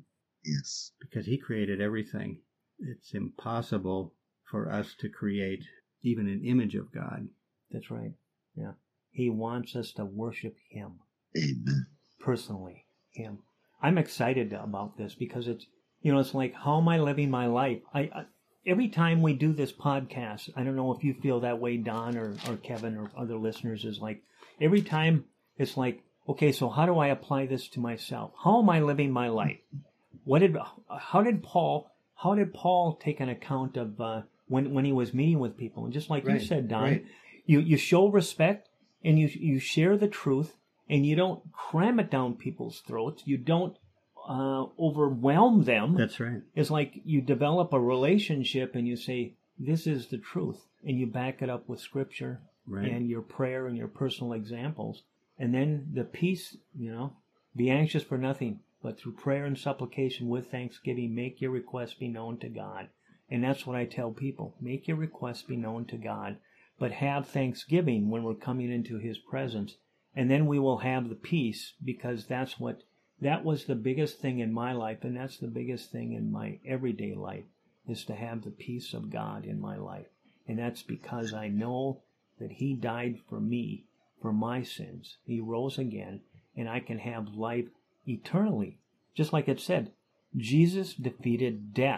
Yes. because he created everything. It's impossible for us to create even an image of God. That's right. Yeah. He wants us to worship him Amen. personally. Him. I'm excited about this because it's, you know, it's like, how am I living my life? I, I every time we do this podcast, I don't know if you feel that way, Don or, or Kevin or other listeners, is like, every time it's like, okay, so how do I apply this to myself? How am I living my life? What did, how did Paul, how did Paul take an account of uh, when when he was meeting with people? And just like Right, you said, Don, right. you you show respect and you you share the truth, and you don't cram it down people's throats. You don't uh, overwhelm them. That's right. It's like you develop a relationship and you say, this is the truth. And you back it up with scripture Right. and your prayer and your personal examples. And then the peace, you know, be anxious for nothing, but through prayer and supplication with thanksgiving, make your requests be known to God. And that's what I tell people. Make your requests be known to God, but have thanksgiving when we're coming into his presence. And then we will have the peace, because that's what, that was the biggest thing in my life, and that's the biggest thing in my everyday life, is to have the peace of God in my life. And that's because I know that he died for me, for my sins. He rose again, and I can have life eternally. Just like it said, Jesus defeated death.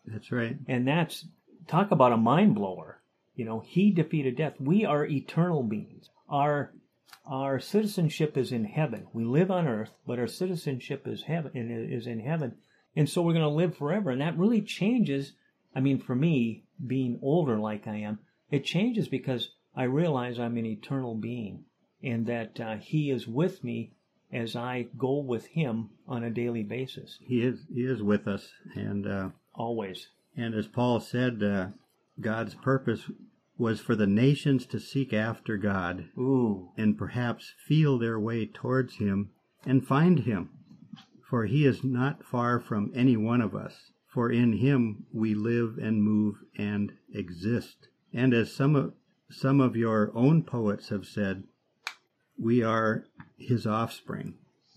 That's right. And that's, talk about a mind blower. You know, he defeated death. We are eternal beings. Our our citizenship is in heaven. We live on earth, but our citizenship is heaven is in heaven. And so we're going to live forever. And that really changes. I mean, for me, being older like I am, it changes because I realize I'm an eternal being and that uh, he is with me as I go with him on a daily basis. He is he is with us. And uh, always. And as Paul said, uh, God's purpose was for the nations to seek after God. Ooh. And perhaps feel their way towards him and find him. For he is not far from any one of us. For in him we live and move and exist. And as some of, some of your own poets have said, we are his offspring.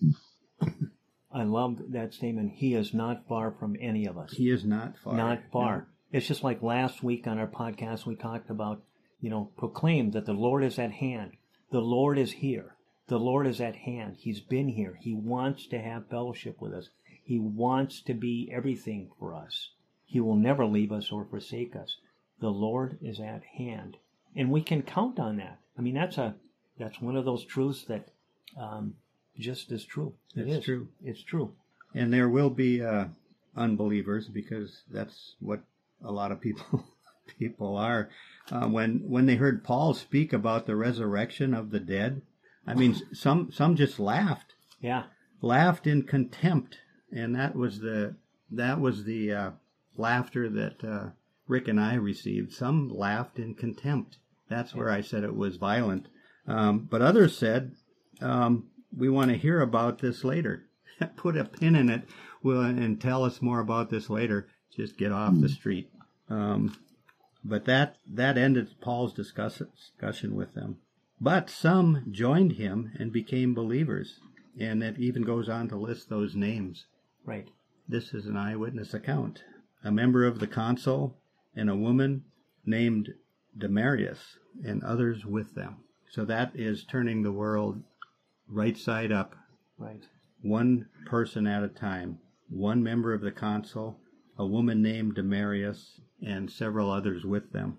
I love that statement. He is not far from any of us. He is not far. Not far. No. It's just like last week on our podcast, we talked about, you know, proclaim that the Lord is at hand. The Lord is here. The Lord is at hand. He's been here. He wants to have fellowship with us. He wants to be everything for us. He will never leave us or forsake us. The Lord is at hand. And we can count on that. I mean, that's a that's one of those truths that um, just is true. It it's is. true. It's true. And there will be uh, unbelievers, because that's what a lot of people people are. Uh, when when they heard Paul speak about the resurrection of the dead, I mean, some some just laughed. Yeah, laughed in contempt, and that was the that was the uh, laughter that uh, Rick and I received. Some laughed in contempt. That's where I said it was violent. Um, but others said, um, "We want to hear about this later. Put a pin in it, will and tell us more about this later. Just get off the street." Um, but that that ended Paul's discuss, discussion with them. But some joined him and became believers, and it even goes on to list those names. Right. This is an eyewitness account. A member of the council and a woman named Demarius, and others with them. So that is turning the world right side up. Right. One person at a time. One member of the council, a woman named Demarius, and several others with them.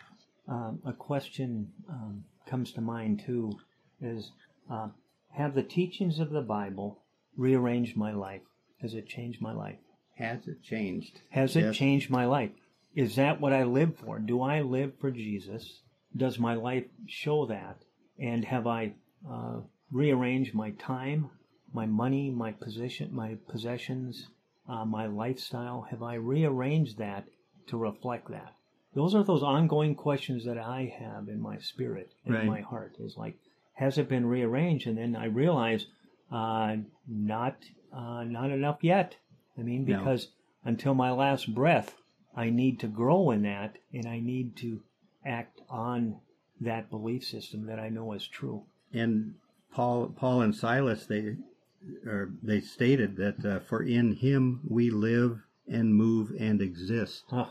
Um, a question um, comes to mind, too, is uh, have the teachings of the Bible rearranged my life? Has it changed my life? Has it changed? Has it Yes. changed my life? Is that what I live for? Do I live for Jesus? Does my life show that? And have I uh, rearranged my time, my money, my position, my possessions, uh, my lifestyle? Have I rearranged that to reflect that? Those are those ongoing questions that I have in my spirit, in Right. my heart. Is like, has it been rearranged? And then I realize, uh, not, uh, not enough yet. I mean, No. because until my last breath, I need to grow in that, and I need to act on that belief system that I know is true. And Paul, Paul and Silas, they, or they stated that uh, for in him we live and move and exist. Oh,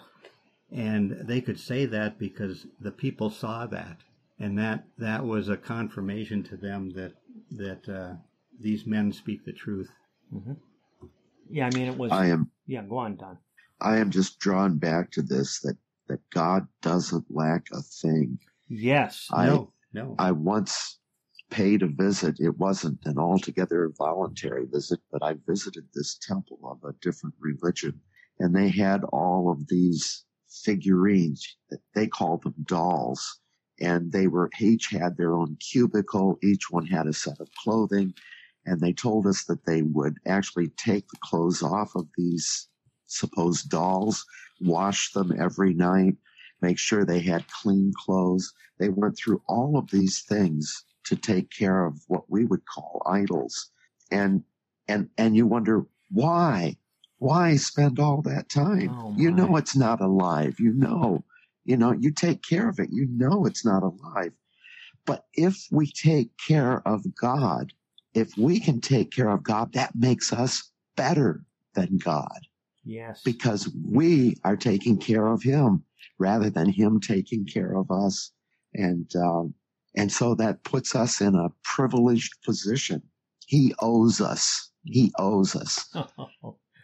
And they could say that because the people saw that, and that that was a confirmation to them that that uh, these men speak the truth. mm-hmm. Yeah, I mean, it was. I am Yeah, go on, Don. I am just drawn back to this, that, that God doesn't lack a thing. Yes. I no, no. I once paid a visit. It wasn't an altogether voluntary visit, but I visited this temple of a different religion, and they had all of these figurines. They called them dolls, and they were each had their own cubicle. Each one had a set of clothing, and they told us that they would actually take the clothes off of these supposed dolls, wash them every night, make sure they had clean clothes. They went through all of these things to take care of what we would call idols. And and and you wonder, why? Why spend all that time? Oh, you know my. it's not alive. You know, you know, you take care of it. You know it's not alive. But if we take care of God, if we can take care of God, that makes us better than God, Yes. because we are taking care of him rather than him taking care of us. And, um, and so that puts us in a privileged position. He owes us. He owes us.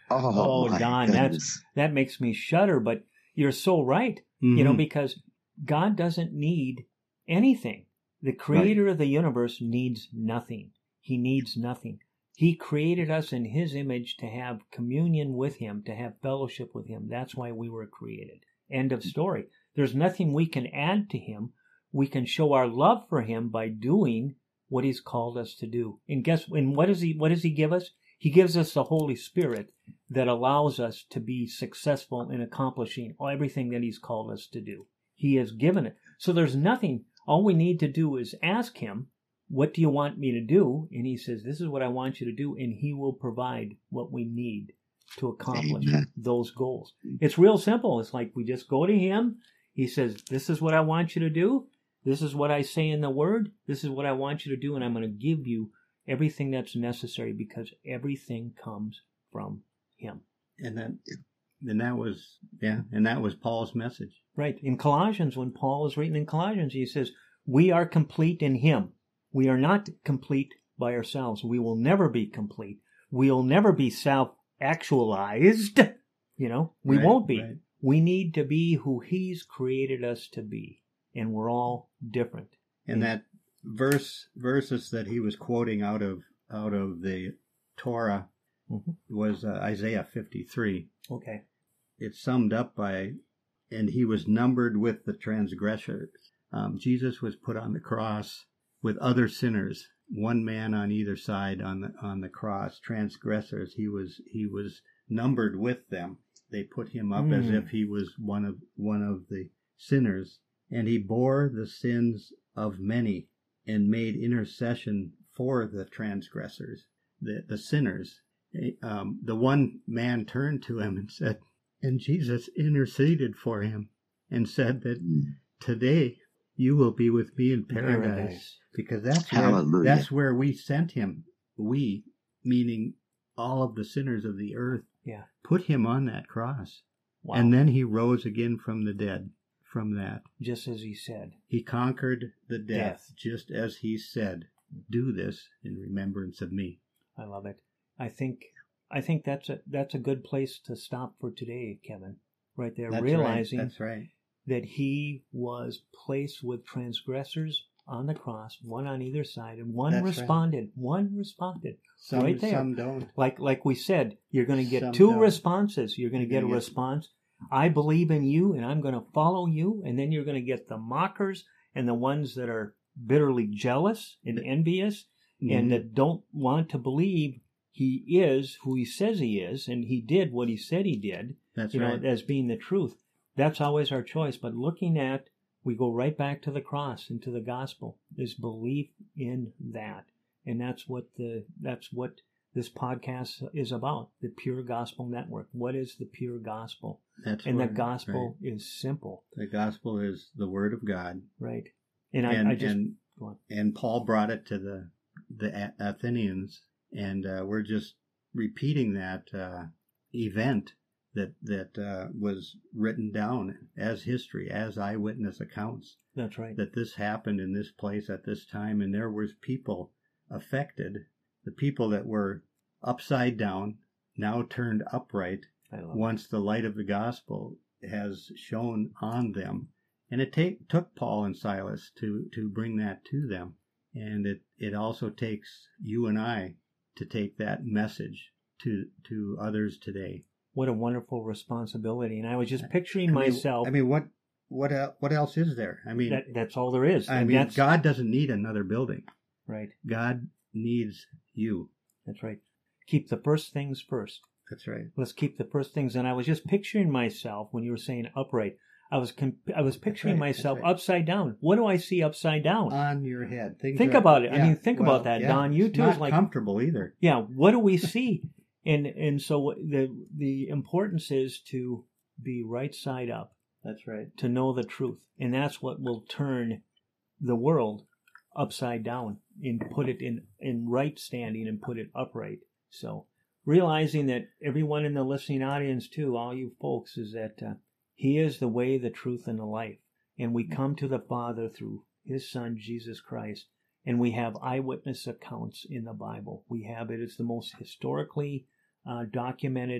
Oh, Oh, my Don, goodness. that's that makes me shudder. But you're so right. Mhm. You know, because God doesn't need anything. The creator of the universe needs nothing. He needs nothing. He created us in his image to have communion with him, to have fellowship with him. That's why we were created. End of story. There's nothing we can add to him. We can show our love for him by doing what he's called us to do. And guess and what does he what does he give us? He gives us the Holy Spirit that allows us to be successful in accomplishing everything that he's called us to do. He has given it. So there's nothing. All we need to do is ask him, what do you want me to do? And he says, this is what I want you to do. And he will provide what we need to accomplish Amen. those goals. It's real simple. It's like we just go to him. He says, this is what I want you to do. This is what I say in the word. This is what I want you to do. And I'm going to give you everything that's necessary because everything comes from him. And that, and that was, yeah, and that was Paul's message. Right. In Colossians, when Paul is writing in Colossians, he says, we are complete in him. We are not complete by ourselves. We will never be complete. We'll never be self-actualized. You know, we Right, won't be. right. We need to be who he's created us to be. And we're all different. And that verse, verses that he was quoting out of, out of the Torah Mhm. was uh, Isaiah fifty-three. Okay. It's summed up by, and he was numbered with the transgressors. Um, Jesus was put on the cross with other sinners, one man on either side on the on the cross, transgressors. He was he was numbered with them. They put him up as Mm. if he was one of one of the sinners, and he bore the sins of many and made intercession for the transgressors, the the sinners. Um, the one man turned to him and said, and Jesus interceded for him and said that Mm. today you will be with me in paradise, Paradise. because that's where, Hallelujah. that's where we sent him. We, meaning all of the sinners of the earth, Yeah. put him on that cross. Wow. And then he rose again from the dead from that. Just as he said. He conquered the death, Death. just as he said, do this in remembrance of me. I love it. I think I think that's a that's a good place to stop for today, Kevin. Right there, That's realizing right. That's right. that he was placed with transgressors on the cross, one on either side, and one That's right. responded. One responded. Some, right there. some don't. Like like we said, you're going to get Some two don't. responses. You're going to You're get a gonna get- response. I believe in you, and I'm going to follow you. And then you're going to get the mockers and the ones that are bitterly jealous and envious Mhm. and that don't want to believe he is who he says he is, and he did what he said he did. That's you know, right. as being the truth. That's always our choice. But looking at, we go right back to the cross and to the gospel. Is belief in that, and that's what the that's what this podcast is about. The Pure Gospel Network. What is the pure gospel? That's And the right. gospel is simple, The gospel is the word of God, right? And I, and I just and, go on. and Paul brought it to the the A- Athenians, and uh, we're just repeating that uh, event that that uh, was written down as history, as eyewitness accounts. That's right. That this happened in this place at this time, and there was people affected. The people that were upside down now turned upright I love it. once the light of the gospel has shone on them. And it take, took Paul and Silas to, to bring that to them. And it, it also takes you and I to take that message to to others today. What a wonderful responsibility. And I was just picturing I mean- myself. I mean, what what el- what else is there? I mean, that, that's all there is. I And mean, that's, God doesn't need another building. right. God needs you. That's right. Keep the first things first. That's right. Let's keep the first things. And I was just picturing myself when you were saying upright. I was com- I was picturing right, that's myself right. upside down. What do I see upside down? On your head. Things Think are- about it. I yeah, mean, think well, about that, yeah. Don. You It's too not is like, comfortable either. yeah. What do we see? and and so the the importance is to be right side up, That's right. to know the truth, and that's what will turn the world upside down and put it in in right standing and put it upright. So realizing that everyone in the listening audience too, all you folks, is that uh, he is the way, the truth, and the life, and we come to the Father through his Son Jesus Christ. And we have eyewitness accounts in the Bible. We have it. It's the most historically uh, documented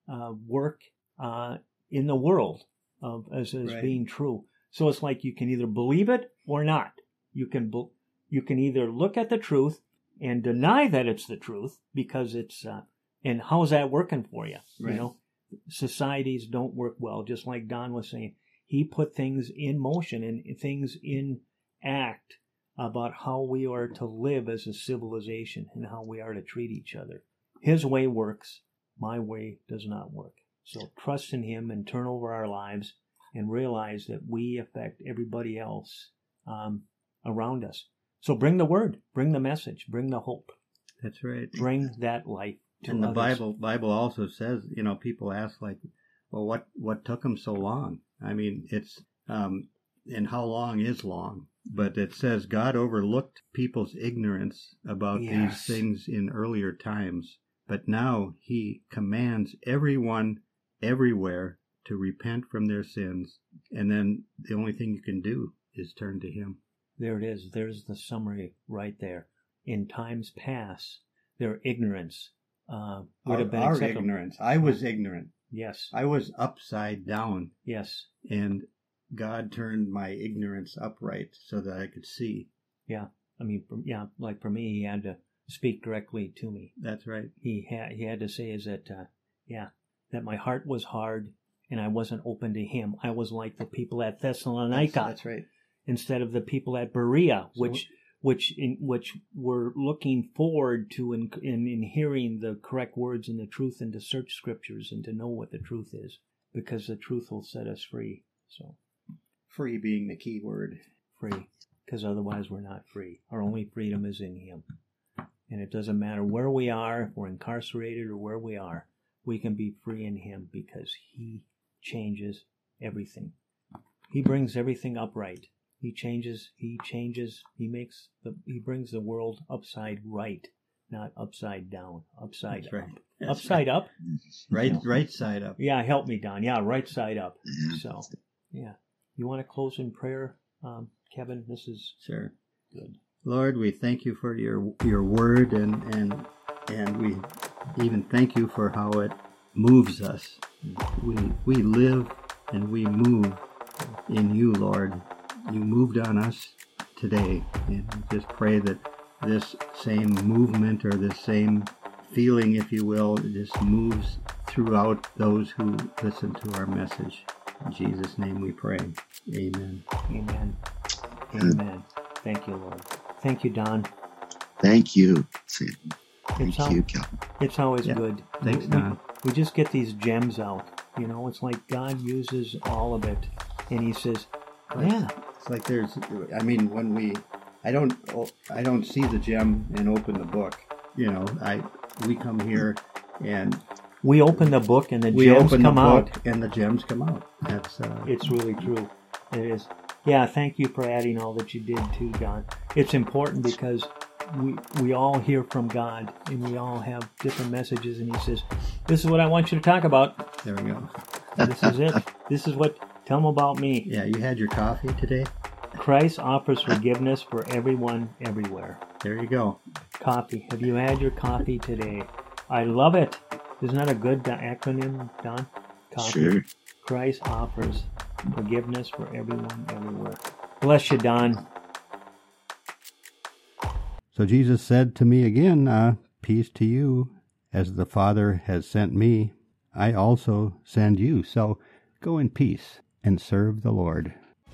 uh, work uh, in the world of as, as Right. being true. So it's like you can either believe it or not. You can be, you can either look at the truth and deny that it's the truth because it's uh, and how's that working for you? Right. You know, societies don't work well. Just like Don was saying, he put things in motion and things in act about how we are to live as a civilization and how we are to treat each other. His way works. My way does not work. So trust in him and turn over our lives and realize that we affect everybody else um, around us. So bring the word, bring the message, bring the hope, That's right. bring that life to And the others. Bible Bible also says, you know, people ask like, well, what what took them so long? I mean, it's um, and how long is long? But it says God overlooked people's ignorance about Yes. these things in earlier times, but now He commands everyone everywhere to repent from their sins, and then the only thing you can do is turn to Him. There it is. There's the summary right there. In times past, their ignorance uh, would Our, have been our acceptable. ignorance. I was ignorant. Yes, I was upside down, yes, and God turned my ignorance upright so that I could see. yeah. I mean, for, yeah, like for me, he had to speak directly to me. That's right. He had he had to say is that, uh, yeah, that my heart was hard and I wasn't open to him. I was like the people at Thessalonica. That's, that's right. Instead of the people at Berea, So- which which in, which were looking forward to in, in in hearing the correct words and the truth, and to search scriptures and to know what the truth is, because the truth will set us free. So Free being the key word. free, because otherwise we're not free. Our only freedom is in Him, and it doesn't matter where we are, if we're incarcerated or where we are, we can be free in Him because He changes everything. He brings everything upright. He changes, he changes, he makes the, he brings the world upside right, not upside down, upside That's right. up. That's upside up? Right, No. right side up. Yeah, help me, Don. Yeah, right side up. Yeah. So, yeah. You want to close in prayer, um, Kevin? This is Sure. good. Lord, we thank you for your your word, and and and we even thank you for how it moves us. We we live and we move in you, Lord. You moved on us today, and we just pray that this same movement or this same feeling, if you will, just moves throughout those who listen to our message. In Jesus' name we pray. Amen. Amen. Amen. Thank you, Lord. Thank you, Don. Thank you, Satan. Thank It's, al- you, Calvin. it's always Yeah. good. Thanks, We- Don. We just get these gems out. You know, it's like God uses all of it. And He says, yeah, It's like there's, I mean, when we, I don't, I don't see the gem and open the book. You know, I, we come here and we open the book and the we gems open the come out. book and the gems come out. That's, uh, It's really true. It is. Yeah, thank you for adding all that you did too, Don. It's important because we we all hear from God and we all have different messages, and He says, this is what I want you to talk about. there we go. This is it. This is what, tell them about me. Yeah, you had your coffee today? Christ offers forgiveness for everyone, everywhere. There you go. Coffee. Have you had your coffee today? I love it. Isn't that a good acronym, Don? Coffee. Sure. Christ offers forgiveness for everyone, everywhere. Bless you, Don. So Jesus said to me again, uh, peace to you, as the Father has sent me, I also send you. So go in peace and serve the Lord.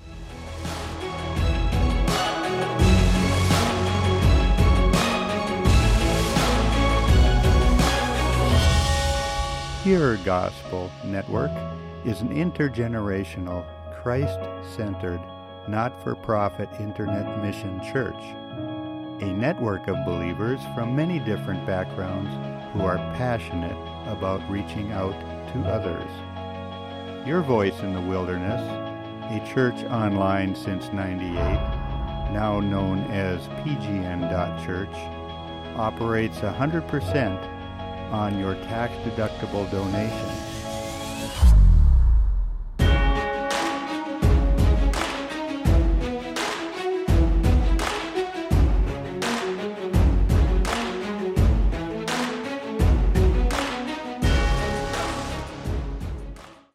Pure Gospel Network is an intergenerational, Christ-centered, not-for-profit internet mission church. A network of believers from many different backgrounds who are passionate about reaching out to others. Your Voice in the Wilderness, a church online since ninety-eight, now known as P G N dot church, operates one hundred percent on your tax-deductible donations.